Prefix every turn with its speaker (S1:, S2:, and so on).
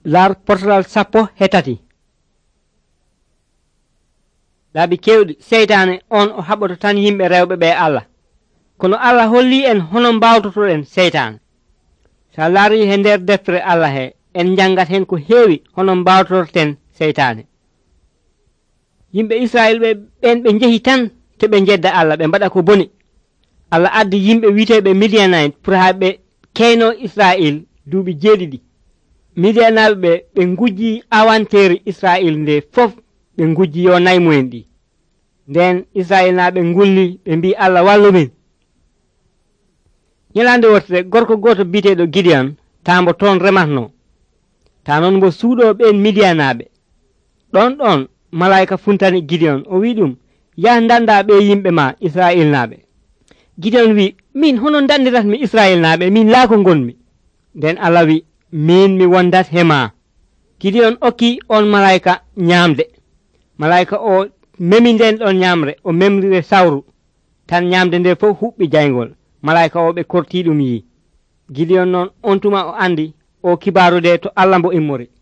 S1: lar portal 17 laabi kewɗi seytane on o haɓoto tan yimɓe rewɓe ɓe Allah kono Allah holli en hono mbawtotoɗen seytane sa laari he nder deftere Allah he en jangat hen ko heewi hono mbawtototen seytane yimɓe Israël ɓen ɓe jeehi tan te ɓe jedda Allah ɓe mbaɗa ko boni Allah addi yimɓe witeɓe Midianite pour ha ɓe keyno Israël duuɓi jeeɗiɗi Midianaɓe ɓe gujji awanteeri Israël nde fof ɓe gujji yo nayi mumen ɗi nden Israël naɓe gulli ɓe mbi Allah wallu min ñalande wotere gorko goto biteɗo Gideon tambo toon rematno ta noon mbo suuɗo ɓen Midianaɓe ɗon malaika funtani Gideon o wi ɗum ya danda ɓe yimɓe ma Israël naɓe Gideon wi min hono dandiratmi Israël naɓe min laako gonmi nden Allah wi min mi wondat hema Gideon okki on malaika ñamde malaika o memi nden ɗon ñamre o memrire sawru tan ñamde nde fof huɓɓi jaygol malaika o ɓe korti ɗum yi Gideon noon on tuma o andi o kibaru de to Allah mbo immori